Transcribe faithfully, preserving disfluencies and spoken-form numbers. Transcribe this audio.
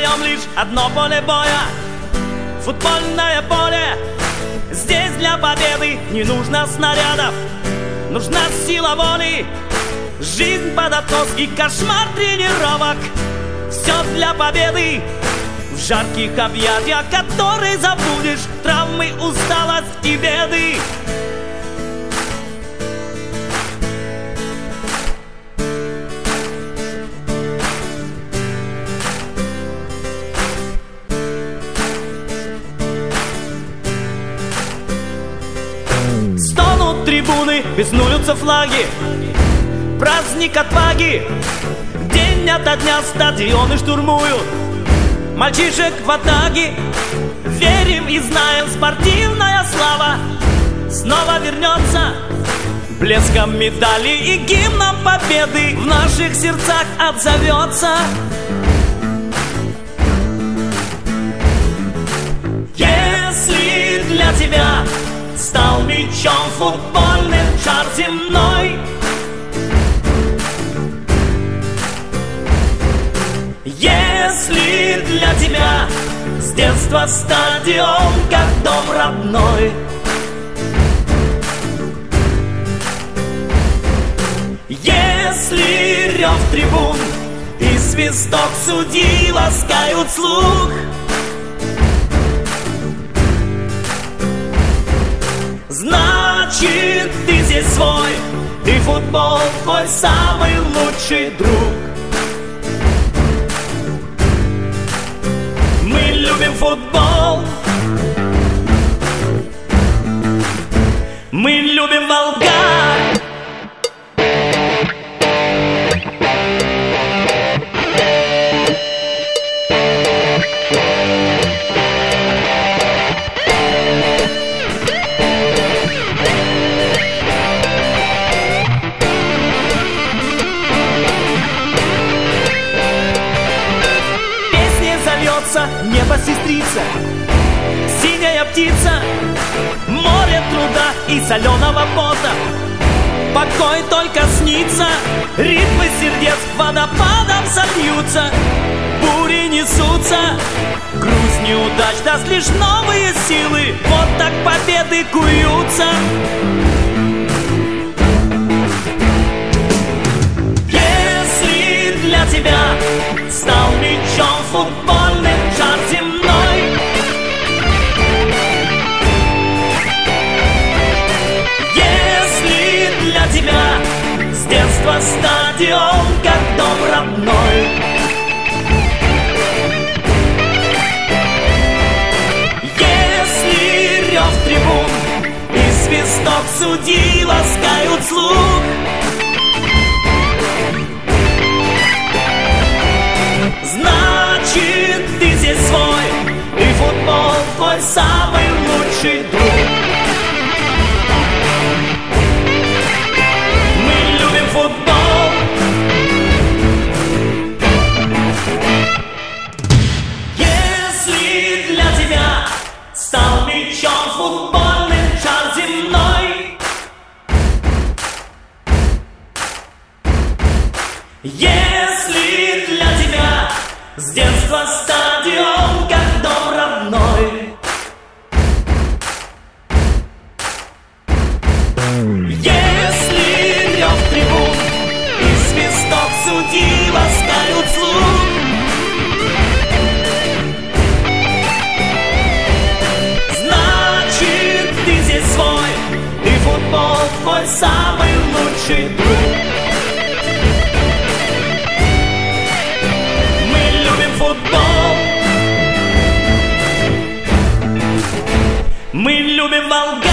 создаем лишь одно поле боя, футбольное поле. Здесь для победы не нужно снарядов, нужна сила воли, жизнь под откос и кошмар тренировок. Все для победы в жарких объятиях, которые забудешь, травмы, усталость и беды. Стонут трибуны, беснуются флаги, праздник отваги. День ото дня стадионы штурмуют, мальчишек в атаге. Верим и знаем, спортивная слава снова вернется блеском медали и гимном победы в наших сердцах отзовется. Если для тебя стал мячом футбольным шар земной, если для тебя с детства стадион как дом родной, если рев трибун и свисток судьи ласкают слух, значит ты здесь свой, и футбол твой самый лучший друг. Мы любим футбол, мы любим Волга. Небо сестрица, синяя птица, море труда и соленого пота. Покой только снится, ритмы сердец водопадом сольются, бури несутся, грусть неудач даст лишь новые силы, вот так победы куются. Если для тебя стал мячом футбольным шар земной, если для тебя с детства стадион как дом родной, если рев трибун и свисток судьи ласкают слух, значит ты здесь свой, и футбол твой самый лучший друг. Мы любим футбол, если для тебя стал мячом футбольным шар земной, если для тебя с детства стадион как дом родной, если рев трибун и свисток судьи ласкают слух, значит ты здесь свой, и футбол твой самый лучший друг. Мы любим Волга.